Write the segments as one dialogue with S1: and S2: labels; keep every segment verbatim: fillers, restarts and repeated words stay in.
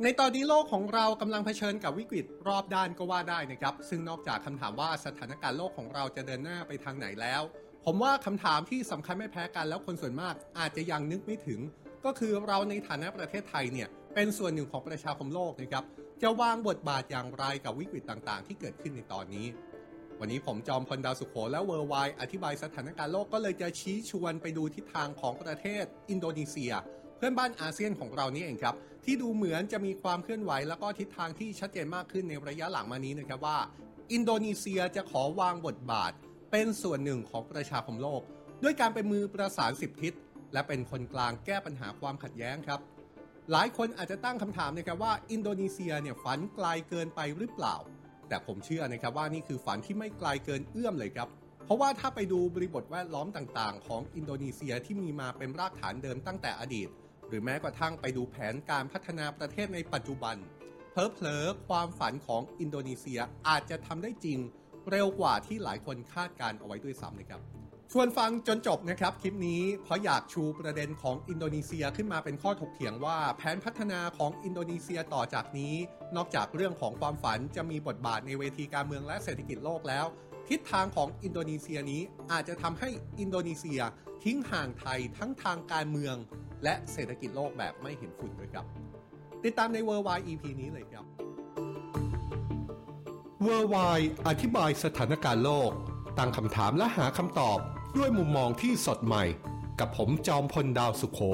S1: ในตอนนี้โลกของเรากำลังเผชิญกับวิกฤตรอบด้านก็ว่าได้นะครับซึ่งนอกจากคำถามว่าสถานการณ์โลกของเราจะเดินหน้าไปทางไหนแล้วผมว่าคำถามที่สำคัญไม่แพ้กันแล้วคนส่วนมากอาจจะยังนึกไม่ถึงก็คือเราในฐานะประเทศไทยเนี่ยเป็นส่วนหนึ่งของประชาคมโลกนะครับจะวางบทบาทอย่างไรกับวิกฤตต่างๆที่เกิดขึ้นในตอนนี้วันนี้ผมจอมพลดาวสุโขและเวอร์ไวอธิบายสถานการณ์โลกก็เลยจะชี้ชวนไปดูทิศทางของประเทศอินโดนีเซียเพื่อนบ้านอาเซียนของเรานี่เองครับที่ดูเหมือนจะมีความเคลื่อนไหวแล้วก็ทิศทางที่ชัดเจนมากขึ้นในระยะหลังมานี้นะครับว่าอินโดนีเซียจะขอวางบทบาทเป็นส่วนหนึ่งของประชาคมโลกด้วยการเป็นมือประสานสิบทิศและเป็นคนกลางแก้ปัญหาความขัดแย้งครับหลายคนอาจจะตั้งคำถามนะครับว่าอินโดนีเซียเนี่ยฝันไกลเกินไปหรือเปล่าแต่ผมเชื่อนะครับว่านี่คือฝันที่ไม่ไกลเกินเอื้อมเลยครับเพราะว่าถ้าไปดูบริบทแวดล้อมต่างๆของอินโดนีเซียที่มีมาเป็นรากฐานเดิมตั้งแต่อดีตหรือแม้กระทั่งไปดูแผนการพัฒนาประเทศในปัจจุบันเผลอๆความฝันของอินโดนีเซียอาจจะทำได้จริงเร็วกว่าที่หลายคนคาดการเอาไว้ด้วยซ้ำนะครับชวนฟังจนจบนะครับคลิปนี้เพราะอยากชูประเด็นของอินโดนีเซียขึ้นมาเป็นข้อถกเถียงว่าแผนพัฒนาของอินโดนีเซียต่อจากนี้นอกจากเรื่องของความฝันจะมีบทบาทในเวทีการเมืองและเศรษฐกิจโลกแล้วทิศทางของอินโดนีเซียนี้อาจจะทำให้อินโดนีเซียทิ้งห่างไทยทั้งทางการเมืองและเศรษฐกิจโลกแบบไม่เห็นฝุ่นด้วยครับติดตามใน Worldwide อี พี นี้เลยครับ Worldwide อธิบายสถานการณ์โลกตั้งคำถามและหาคำตอบด้วยมุมมองที่สดใหม่กับผมจอมพลดาวสุโข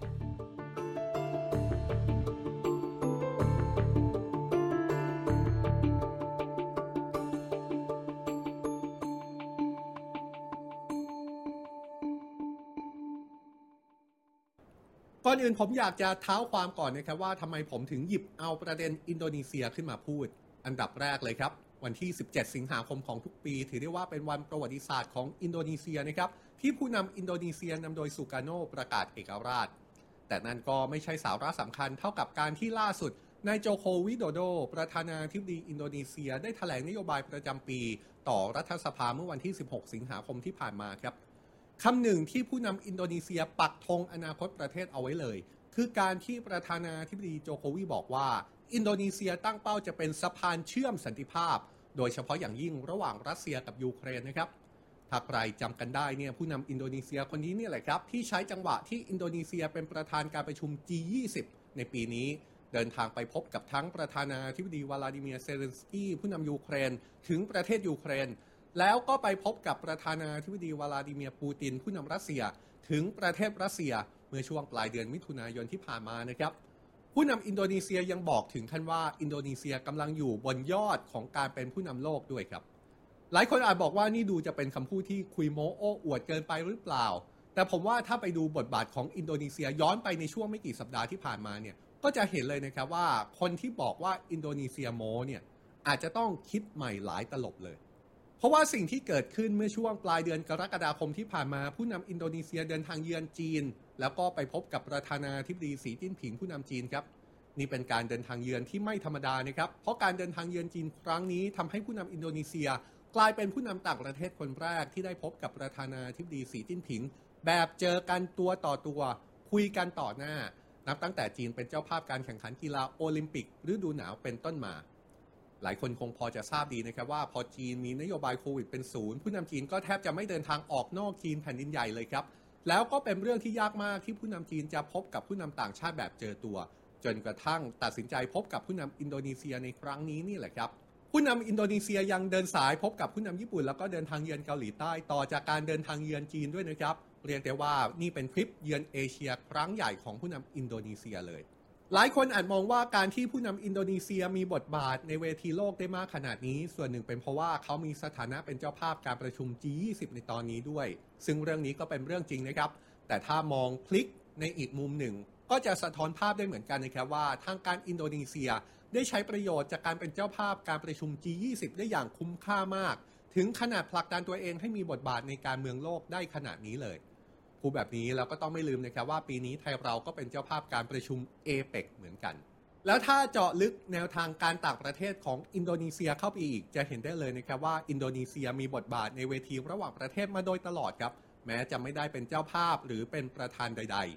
S1: ก่อนอื่นผมอยากจะเท้าความก่อนนะครับว่าทำไมผมถึงหยิบเอาประเด็นอินโดนีเซียขึ้นมาพูดอันดับแรกเลยครับวันที่สิบเจ็ดสิงหาคมของทุกปีถือได้ว่าเป็นวันประวัติศาสตร์ของอินโดนีเซียนะครับที่ผู้นำอินโดนีเซียนำโดยสุการโนประกาศเอกราชแต่นั่นก็ไม่ใช่สาระสำคัญเท่ากับการที่ล่าสุดนายโจโควิโดโดประธานาธิบดีอินโดนีเซียได้แถลงนโยบายประจำปีต่อรัฐสภาเมื่อวันที่สิบหกสิงหาคมที่ผ่านมาครับคำหนึ่งที่ผู้นำอินโดนีเซียปักธงอนาคตประเทศเอาไว้เลยคือการที่ประธานาธิบดีโจโควิบอกว่าอินโดนีเซียตั้งเป้าจะเป็นสะพานเชื่อมสันติภาพโดยเฉพาะอย่างยิ่งระหว่างรัสเซียกับยูเครนนะครับถ้าใครจำกันได้เนี่ยผู้นำอินโดนีเซียคนนี้เนี่ยแหละครับที่ใช้จังหวะที่อินโดนีเซียเป็นประธานการประชุม จี ยี่สิบ ในปีนี้เดินทางไปพบกับทั้งประธานาธิบดีวลาดิเมียร์เซเลนสกี้ผู้นำยูเครนถึงประเทศยูเครนแล้วก็ไปพบกับประธานาธิบดีวลาดิเมียร์ปูตินผู้นำรัสเซียถึงประเทศรัสเซียเมื่อช่วงปลายเดือนมิถุนายนที่ผ่านมานะครับผู้นำอินโดนีเซียยังบอกถึงขั้นว่าอินโดนีเซียกำลังอยู่บนยอดของการเป็นผู้นำโลกด้วยครับหลายคนอาจบอกว่านี่ดูจะเป็นคำพูดที่คุยโม้โอ้อวดเกินไปหรือเปล่าแต่ผมว่าถ้าไปดูบทบาทของอินโดนีเซียย้อนไปในช่วงไม่กี่สัปดาห์ที่ผ่านมาเนี่ยก็จะเห็นเลยนะครับว่าคนที่บอกว่าอินโดนีเซียโม้เนี่ยอาจจะต้องคิดใหม่หลายตลบเลยเพราะว่าสิ่งที่เกิดขึ้นเมื่อช่วงปลายเดือนกรกฎาคมที่ผ่านมาผู้นำอินโดนีเซียเดินทางเยือนจีนแล้วก็ไปพบกับประธานาธิบดีสีจิ้นผิงผู้นำจีนครับนี่เป็นการเดินทางเยือนที่ไม่ธรรมดานะครับเพราะการเดินทางเยือนจีนครั้งนี้ทำให้ผู้นำอินโดนีเซียกลายเป็นผู้นำต่างประเทศคนแรกที่ได้พบกับประธานาธิบดีสีจิ้นผิงแบบเจอกันตัวต่อตัวคุยกันต่อหน้านับตั้งแต่จีนเป็นเจ้าภาพการแข่งขันกีฬาโอลิมปิกฤดูหนาวเป็นต้นมาหลายคนคงพอจะทราบดีนะครับว่าพอจีนมีนโยบายโควิดเป็นศูนย์ผู้นำจีนก็แทบจะไม่เดินทางออกนอกจีนแผ่นดินใหญ่เลยครับแล้วก็เป็นเรื่องที่ยากมากที่ผู้นำจีนจะพบกับผู้นำต่างชาติแบบเจอตัวจนกระทั่งตัดสินใจพบกับผู้นำอินโดนีเซียในครั้งนี้นี่แหละครับผู้นำอินโดนีเซียยังเดินสายพบกับผู้นำญี่ปุ่นแล้วก็เดินทางเยือนเกาหลีใต้ต่อจากการเดินทางเยือนจีนด้วยนะครับเรียกได้ว่านี่เป็นทริปเยือนเอเชียครั้งใหญ่ของผู้นำอินโดนีเซียเลยหลายคนอาจมองว่าการที่ผู้นำอินโดนีเซียมีบทบาทในเวทีโลกได้มากขนาดนี้ส่วนหนึ่งเป็นเพราะว่าเขามีสถานะเป็นเจ้าภาพการประชุม จี ยี่สิบ ในตอนนี้ด้วยซึ่งเรื่องนี้ก็เป็นเรื่องจริงนะครับแต่ถ้ามองพลิกในอีกมุมหนึ่งก็จะสะท้อนภาพได้เหมือนกันนะครับว่าทางการอินโดนีเซียได้ใช้ประโยชน์จากการเป็นเจ้าภาพการประชุม จี ยี่สิบ ได้อย่างคุ้มค่ามากถึงขนาดผลักดันตัวเองให้มีบทบาทในการเมืองโลกได้ขนาดนี้เลยพูดแบบนี้เราก็ต้องไม่ลืมนะครับว่าปีนี้ไทยเราก็เป็นเจ้าภาพการประชุม เอ เปค เหมือนกันแล้วถ้าเจาะลึกแนวทางการต่างประเทศของอินโดนีเซียเข้าไปอีกจะเห็นได้เลยนะครับว่าอินโดนีเซียมีบทบาทในเวทีระหว่างประเทศมาโดยตลอดครับแม้จะไม่ได้เป็นเจ้าภาพหรือเป็นประธานใดๆ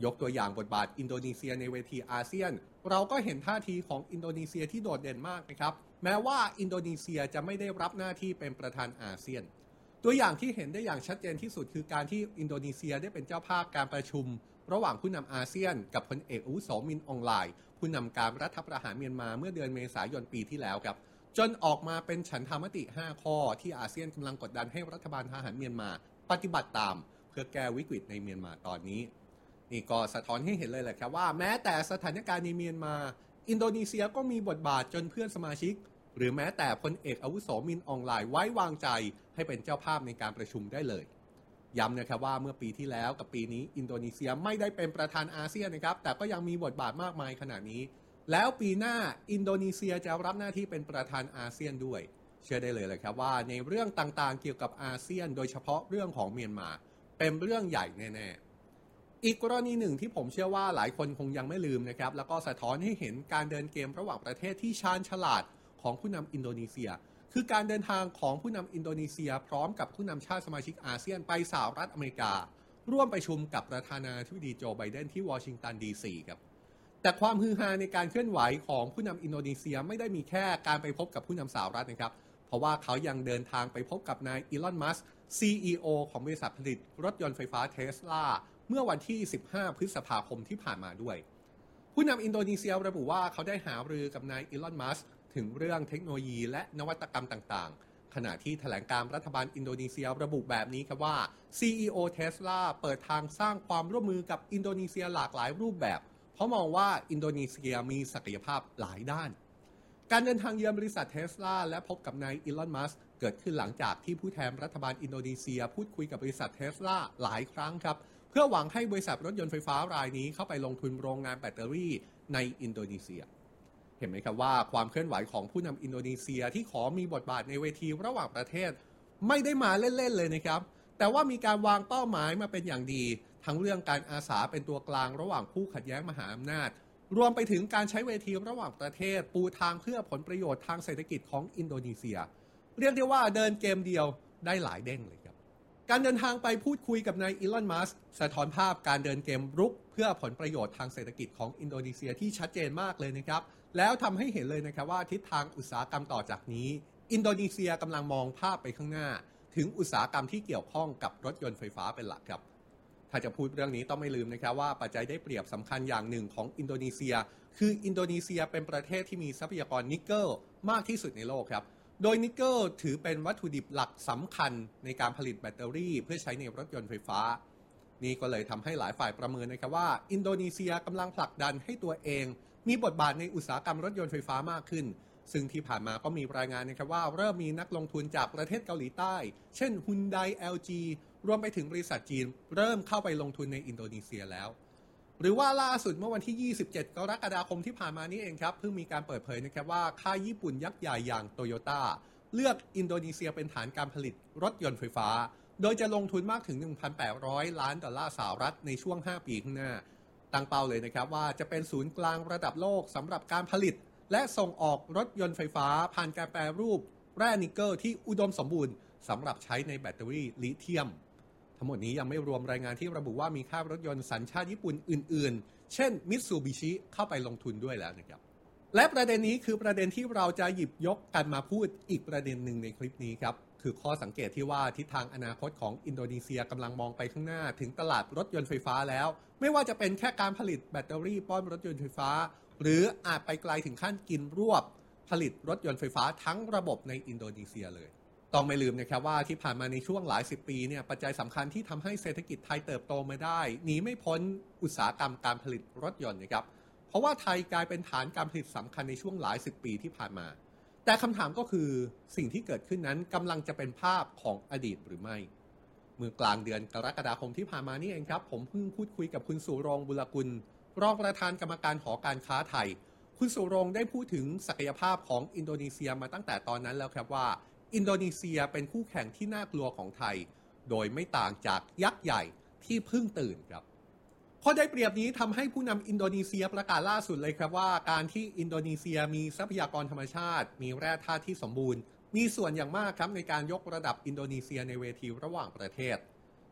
S1: ยกตัวอย่างบทบาทอินโดนีเซียในเวทีอาเซียนเราก็เห็นท่าทีของอินโดนีเซียที่โดดเด่นมากนะครับแม้ว่าอินโดนีเซียจะไม่ได้รับหน้าที่เป็นประธานอาเซียนตัวอย่างที่เห็นได้อย่างชัดเจนที่สุดคือการที่อินโดนีเซียได้เป็นเจ้าภาพการประชุมระหว่างผู้นำอาเซียนกับพลเอกอาวุโสมินอองไลน์ผู้นำการรัฐประหารเมียนมาเมื่อเดือนเมษายนปีที่แล้วครับจนออกมาเป็นฉันทามติห้าข้อที่อาเซียนกำลังกดดันให้รัฐบาลทหารเมียนมาปฏิบัติตามเพื่อแก้วิกฤตในเมียนมาตอนนี้นี่ก็สะท้อนให้เห็นเลยแหละครับว่าแม้แต่สถานการณ์ในเมียนมาอินโดนีเซียก็มีบทบาทจนเพื่อนสมาชิกหรือแม้แต่พลเอกอาวุโสมินอองไลน์ไว้วางใจให้เป็นเจ้าภาพในการประชุมได้เลยย้ำนะครับว่าเมื่อปีที่แล้วกับปีนี้อินโดนีเซียไม่ได้เป็นประธานอาเซียนนะครับแต่ก็ยังมีบทบาทมากมายขนาดนี้แล้วปีหน้าอินโดนีเซียจะรับหน้าที่เป็นประธานอาเซียนด้วยเชื่อได้เลยเลยครับว่าในเรื่องต่างๆเกี่ยวกับอาเซียนโดยเฉพาะเรื่องของเมียนมาเป็นเรื่องใหญ่แน่ๆอีกกรณีหนึ่งที่ผมเชื่อว่าหลายคนคงยังไม่ลืมนะครับแล้วก็สะท้อนให้เห็นการเดินเกมระหว่างประเทศที่ชาญฉลาดของผู้นำอินโดนีเซียคือการเดินทางของผู้นำอินโดนีเซียพร้อมกับผู้นำชาติสมาชิกอาเซียนไปสหรัฐอเมริการ่วมประชุมกับประธานาธิบดีโจไบเดนที่วอชิงตันดีซีครับแต่ความฮือฮาในการเคลื่อนไหวของผู้นำอินโดนีเซียไม่ได้มีแค่การไปพบกับผู้นำสหรัฐนะครับเพราะว่าเขายังเดินทางไปพบกับนายอีลอนมัสก์ ซี อี โอ ของบริษัทผลิตรถยนต์ไฟฟ้าเทสลาเมื่อวันที่สิบห้าพฤษภาคมที่ผ่านมาด้วยผู้นำอินโดนีเซียระบุว่าเขาได้หารือกับนายอีลอนมัสก์ถึงเรื่องเทคโนโลยีและนวัตกรรมต่างๆขณะที่แถลงการรัฐบาลอินโดนีเซียระบุแบบนี้ครับว่า ซี อี โอ Tesla เปิดทางสร้างความร่วมมือกับอินโดนีเซียหลากหลายรูปแบบเพราะมองว่าอินโดนีเซียมีศักยภาพหลายด้านการเดินทางเยือนบริษัท Tesla และพบกับนายอีลอนมัสก์เกิดขึ้นหลังจากที่ผู้แทนรัฐบาลอินโดนีเซียพูดคุยกับบริษัท Tesla หลายครั้งครับเพื่อหวังให้บริษัทรถยนต์ไฟฟ้ารายนี้เข้าไปลงทุนโรงงานแบตเตอรี่ในอินโดนีเซียเห็นไหมครับว่าความเคลื่อนไหวของผู้นำอินโดนีเซียที่ขอมีบทบาทในเวทีระหว่างประเทศไม่ได้มาเล่นๆเลยนะครับแต่ว่ามีการวางเป้าหมายมาเป็นอย่างดีทั้งเรื่องการอาสาเป็นตัวกลางระหว่างผู้ขัดแย้งมหาอำนาจรวมไปถึงการใช้เวทีระหว่างประเทศปูทางเพื่อผลประโยชน์ทางเศรษฐกิจของอินโดนีเซียเรียกได้ว่าเดินเกมเดียวได้หลายเด้งเลยครับการเดินทางไปพูดคุยกับนายอีลอนมัสก์สะท้อนภาพการเดินเกมรุกเพื่อผลประโยชน์ทางเศรษฐกิจของอินโดนีเซียที่ชัดเจนมากเลยนะครับแล้วทำให้เห็นเลยนะครับว่าทิศทางอุตสาหกรรมต่อจากนี้อินโดนีเซียกำลังมองภาพไปข้างหน้าถึงอุตสาหกรรมที่เกี่ยวข้องกับรถยนต์ไฟฟ้าเป็นหลักครับถ้าจะพูดเรื่องนี้ต้องไม่ลืมนะครับว่าปัจจัยได้เปรียบสำคัญอย่างหนึ่งของอินโดนีเซียคืออินโดนีเซียเป็นประเทศที่มีทรัพยากรนิกเกิลมากที่สุดในโลกครับโดยนิกเกิลถือเป็นวัตถุดิบหลักสำคัญในการผลิตแบตเตอรี่เพื่อใช้ในรถยนต์ไฟฟ้านี่ก็เลยทำให้หลายฝ่ายประเมินนะครับว่าอินโดนีเซียกำลังผลักดันให้ตัวเองมีบทบาทในอุตสาหกรรมรถยนต์ไฟฟ้ามากขึ้นซึ่งที่ผ่านมาก็มีรายงานนะครับว่าเริ่มมีนักลงทุนจากประเทศเกาหลีใต้เช่น Hyundai แอล จี รวมไปถึงบริษัทจีนเริ่มเข้าไปลงทุนในอินโดนีเซียแล้วหรือว่าล่าสุดเมื่อวันที่ยี่สิบเจ็ดกรกฎาคมที่ผ่านมานี้เองครับเพิ่งมีการเปิดเผยนะครับว่าค่ายญี่ปุ่นยักษ์ใหญ่อย่างโตโยต้าเลือกอินโดนีเซียเป็นฐานการผลิตรถยนต์ไฟฟ้าโดยจะลงทุนมากถึง หนึ่งพันแปดร้อย ล้านดอลลาร์สหรัฐในช่วงห้าปีข้างหน้าตั้งเป้าเลยนะครับว่าจะเป็นศูนย์กลางระดับโลกสำหรับการผลิตและส่งออกรถยนต์ไฟฟ้าผ่านการแปรรูปแร่นิกเกิลที่อุดมสมบูรณ์สำหรับใช้ในแบตเตอรี่ลิเธียมทั้งหมดนี้ยังไม่รวมรายงานที่ระบุว่ามีค่ายรถยนต์สัญชาติญี่ปุ่นอื่นๆเช่นมิตซูบิชิเข้าไปลงทุนด้วยแล้วนะครับและประเด็นนี้คือประเด็นที่เราจะหยิบยกกันมาพูดอีกประเด็นหนึ่งในคลิปนี้ครับคือข้อสังเกตที่ว่าทิศทางอนาคตของอินโดนีเซียกำลังมองไปข้างหน้าถึงตลาดรถยนต์ไฟฟ้าแล้วไม่ว่าจะเป็นแค่การผลิตแบตเตอรี่ป้อนรถยนต์ไฟฟ้าหรืออาจไปไกลถึงขั้นกินรวบผลิตรถยนต์ไฟฟ้าทั้งระบบในอินโดนีเซียเลยต้องไม่ลืมนะครับว่าที่ผ่านมาในช่วงหลายสิบปีเนี่ยปัจจัยสำคัญที่ทำให้เศรษฐกิจไทยเติบโตมาได้หนีไม่พ้นอุตสาหกรรมการผลิตรถยนต์นะครับเพราะว่าไทยกลายเป็นฐานการผลิตสำคัญในช่วงหลายสิบปีที่ผ่านมาแต่คำถามก็คือสิ่งที่เกิดขึ้นนั้นกำลังจะเป็นภาพของอดีตหรือไม่เมื่อกลางเดือนกรกฎาคมที่ผ่านมานี่เองครับผมเพิ่งพูดคุยกับคุณสุรงค์บุรกุลรองประธานกรรมการหอการค้าไทยคุณสุรงค์ได้พูดถึงศักยภาพของอินโดนีเซียมาตั้งแต่ตอนนั้นแล้วครับว่าอินโดนีเซียเป็นคู่แข่งที่น่ากลัวของไทยโดยไม่ต่างจากยักษ์ใหญ่ที่เพิ่งตื่นครับข้อได้เปรียบนี้ทำให้ผู้นำอินโดนีเซียประกาศล่าสุดเลยครับว่าการที่อินโดนีเซียมีทรัพยากรธรรมชาติมีแร่ธาตุที่สมบูรณ์มีส่วนอย่างมากครับในการยกระดับอินโดนีเซียในเวทีระหว่างประเทศ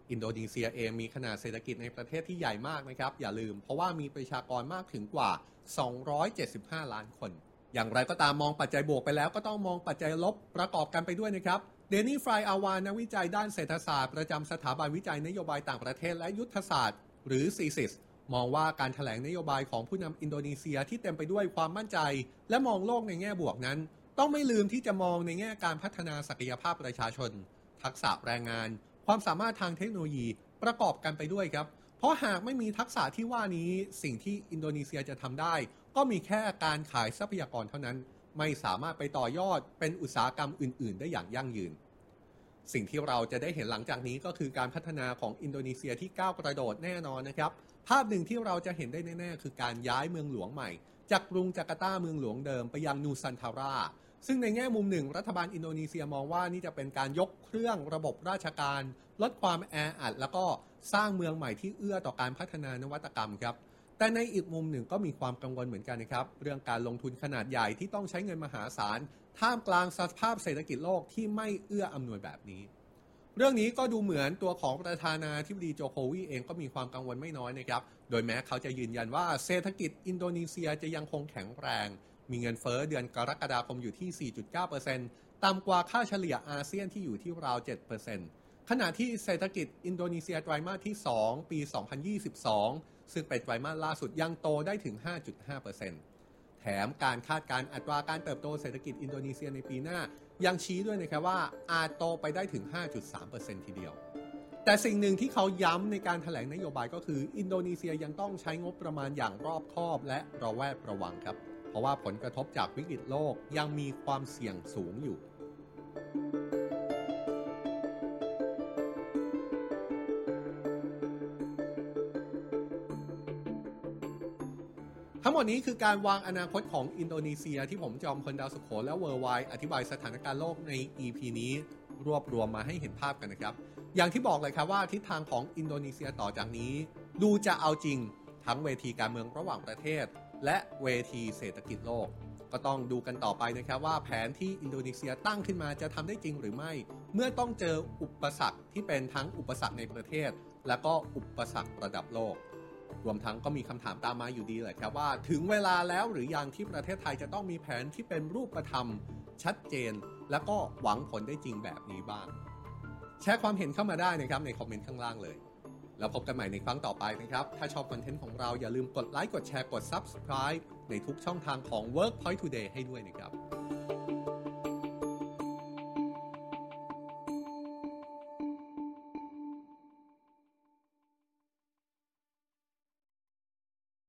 S1: อินโดนีเซียเองมีขนาดเศรษฐกิจในประเทศที่ใหญ่มากนะครับอย่าลืมเพราะว่ามีประชากรมากถึงกว่าสองร้อยเจ็ดสิบห้าล้านคนอย่างไรก็ตามมองปัจจัยบวกไปแล้วก็ต้องมองปัจจัยลบประกอบกันไปด้วยนะครับเดนี่ฟรายอาวานักวิจัยด้านเศรษฐศาสตร์ประจำสถาบันวิจัยนโยบายต่างประเทศและยุทธศาสตร์หรือ ซี ซิส มองว่าการแถลงนโยบายของผู้นำอินโดนีเซียที่เต็มไปด้วยความมั่นใจและมองโลกในแง่บวกนั้นต้องไม่ลืมที่จะมองในแง่การพัฒนาศักยภาพประชาชนทักษะแรงงานความสามารถทางเทคโนโลยีประกอบกันไปด้วยครับเพราะหากไม่มีทักษะที่ว่านี้สิ่งที่อินโดนีเซียจะทำได้ก็มีแค่การขายทรัพยากรเท่านั้นไม่สามารถไปต่อยอดเป็นอุตสาหกรรมอื่นๆได้อย่างยั่งยืนสิ่งที่เราจะได้เห็นหลังจากนี้ก็คือการพัฒนาของอินโดนีเซียที่ก้าวกระโดดแน่นอนนะครับภาพหนึ่งที่เราจะเห็นได้แน่ๆคือการย้ายเมืองหลวงใหม่จากกรุงจาการ์ตาเมืองหลวงเดิมไปยังนูซันทาราซึ่งในแง่มุมหนึ่งรัฐบาลอินโดนีเซียมองว่านี่จะเป็นการยกเครื่องระบบราชการลดความแออัดแล้วก็สร้างเมืองใหม่ที่เอื้อต่อการพัฒนานวัตกรรมครับแต่ในอีกมุมหนึ่งก็มีความกังวลเหมือนกันนะครับเรื่องการลงทุนขนาดใหญ่ที่ต้องใช้เงินมหาศาลท่ามกลางสภาพเศรษฐกิจโลกที่ไม่เอื้ออำนวยแบบนี้เรื่องนี้ก็ดูเหมือนตัวของประธานาธิบดีโจโควีเองก็มีความกังวลไม่น้อยนะครับโดยแม้เขาจะยืนยันว่าเศรษฐกิจอินโดนีเซียจะยังคงแข็งแรงมีเงินเฟ้อเดือนกรกฎาคมอยู่ที่ สี่จุดเก้าเปอร์เซ็นต์ ต่ำกว่าค่าเฉลี่ยอาเซียนที่อยู่ที่ราว เจ็ดเปอร์เซ็นต์ ขณะที่เศรษฐกิจอินโดนีเซียไตรมาสที่สองปีสองพันยี่สิบสองซึ่งเป็นไตรมาสล่าสุดยังโตได้ถึง ห้าจุดห้าเปอร์เซ็นต์ แถมการคาดการณ์อัตราการเติบโตเศรษฐกิจอินโดนีเซียในปีหน้ายังชี้ด้วยนะครับว่าอาจโตไปได้ถึง ห้าจุดสามเปอร์เซ็นต์ ทีเดียวแต่สิ่งหนึ่งที่เขาย้ำในการแถลงนโยบายก็คืออินโดนีเซียยังต้องใช้งบประมาณอย่างรอบคอบและระแวดระวังครับเพราะว่าผลกระทบจากวิกฤตโลกยังมีความเสี่ยงสูงอยู่ทั้งหมดนี้คือการวางอนาคตของอินโดนีเซียที่ผมจอมพลดาวสุโขและเวอร์ไวด์อธิบายสถานการณ์โลกใน อี พี นี้รวบรวมมาให้เห็นภาพกันนะครับอย่างที่บอกเลยครับว่าทิศทางของอินโดนีเซียต่อจากนี้ดูจะเอาจริงทั้งเวทีการเมืองระหว่างประเทศและเวทีเศรษฐกิจโลกก็ต้องดูกันต่อไปนะครับว่าแผนที่อินโดนีเซียตั้งขึ้นมาจะทำได้จริงหรือไม่เมื่อต้องเจออุปสรรคที่เป็นทั้งอุปสรรคในประเทศและก็อุปสรรคระดับโลกรวมทั้งก็มีคำถามตามมาอยู่ดีเลยครับว่าถึงเวลาแล้วหรือยังที่ประเทศไทยจะต้องมีแผนที่เป็นรูปธรรมชัดเจนและก็หวังผลได้จริงแบบนี้บ้างแชร์ความเห็นเข้ามาได้นะครับในคอมเมนต์ข้างล่างเลยแล้วพบกันใหม่ในครั้งต่อไปนะครับถ้าชอบคอนเทนต์ของเราอย่าลืมกดไลค์กดแชร์กด ซับสไครบ์ ในทุกช่องทางของ Workpoint Today ให้ด้วยนะครับ